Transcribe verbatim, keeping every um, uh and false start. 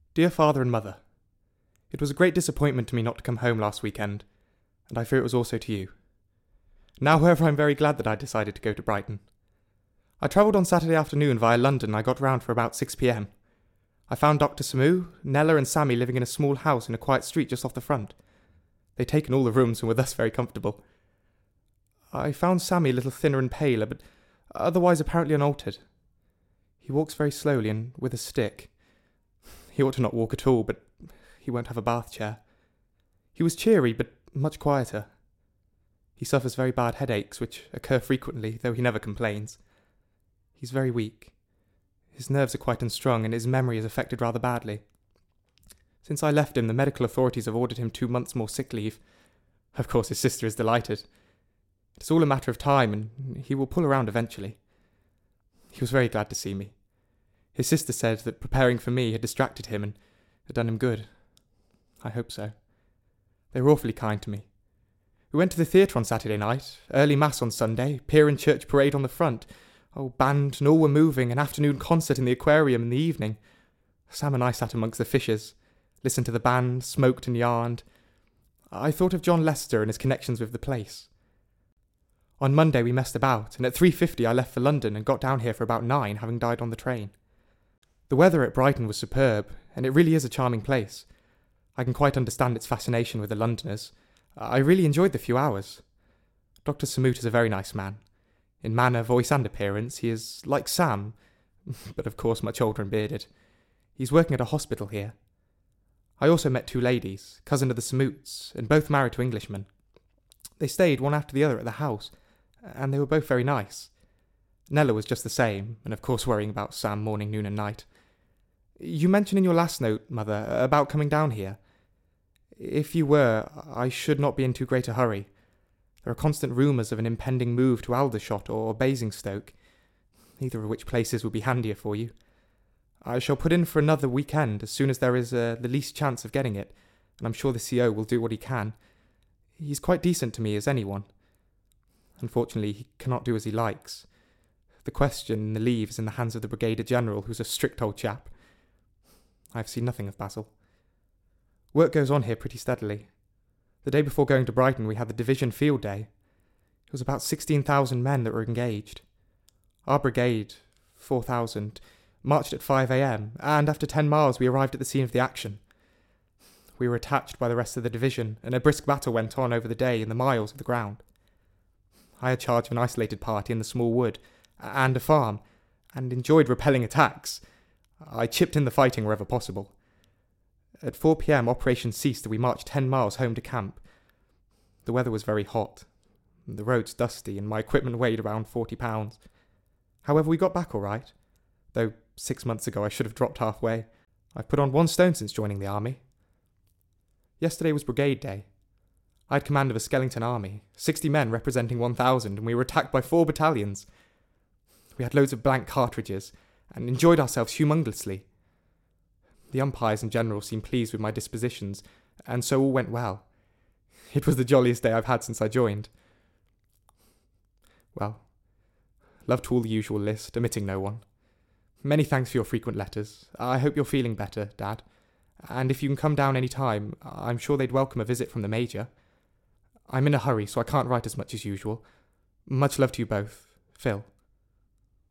Dear Father and Mother, it was a great disappointment to me not to come home last weekend, and I fear it was also to you. Now, however, I'm very glad that I decided to go to Brighton. I travelled on Saturday afternoon via London and I got round for about six p.m. I found Doctor Samu, Nella and Sammy living in a small house in a quiet street just off the front. They'd taken all the rooms and were thus very comfortable. I found Sammy a little thinner and paler, but otherwise apparently unaltered. He walks very slowly and with a stick. He ought to not walk at all, but he won't have a bath chair. He was cheery, but much quieter. He suffers very bad headaches, which occur frequently, though he never complains. He's very weak. His nerves are quite unstrung, and his memory is affected rather badly. Since I left him, the medical authorities have ordered him two months more sick leave. Of course, his sister is delighted. It's all a matter of time, and he will pull around eventually. He was very glad to see me. His sister said that preparing for me had distracted him and had done him good. I hope so. They were awfully kind to me. We went to the theatre on Saturday night, early mass on Sunday, pier and church parade on the front. Oh, band and all were moving, an afternoon concert in the aquarium in the evening. Sam and I sat amongst the fishes, listened to the band, smoked and yarned. I thought of John Lester and his connections with the place. On Monday we messed about, and at three fifty I left for London and got down here for about nine, having died on the train. The weather at Brighton was superb, and it really is a charming place. I can quite understand its fascination with the Londoners. I really enjoyed the few hours. Doctor Samut is a very nice man. In manner, voice and appearance, he is like Sam, but of course much older and bearded. He's working at a hospital here. I also met two ladies, cousin of the Samuts, and both married to Englishmen. They stayed one after the other at the house, and they were both very nice. Nella was just the same, and of course worrying about Sam morning, noon and night. You mentioned in your last note, Mother, about coming down here. If you were, I should not be in too great a hurry. There are constant rumours of an impending move to Aldershot or Basingstoke, neither of which places would be handier for you. I shall put in for another weekend as soon as there is uh, the least chance of getting it, and I'm sure the C O will do what he can. He's quite decent to me as anyone. Unfortunately, he cannot do as he likes. The question in the leave is in the hands of the Brigadier General, who's a strict old chap. I have seen nothing of Basil. Work goes on here pretty steadily. The day before going to Brighton, we had the Division Field Day. It was about sixteen thousand men that were engaged. Our brigade, four thousand, marched at five a.m, and after ten miles we arrived at the scene of the action. We were attached by the rest of the division, and a brisk battle went on over the day in the miles of the ground. I had charge of an isolated party in the small wood, and a farm, and enjoyed repelling attacks. I chipped in the fighting wherever possible. At four p.m. operation ceased and we marched ten miles home to camp. The weather was very hot, the roads dusty, and my equipment weighed around forty pounds. However, we got back all right, though six months ago I should have dropped halfway. I've put on one stone since joining the army. Yesterday was Brigade Day. I had command of a Skellington army, sixty men representing one thousand, and we were attacked by four battalions. We had loads of blank cartridges, and enjoyed ourselves humongously. The umpires in general seemed pleased with my dispositions, and so all went well. It was the jolliest day I've had since I joined. Well, love to all the usual list, omitting no one. Many thanks for your frequent letters. I hope you're feeling better, Dad. And if you can come down any time, I'm sure they'd welcome a visit from the Major. I'm in a hurry, so I can't write as much as usual. Much love to you both. Phil.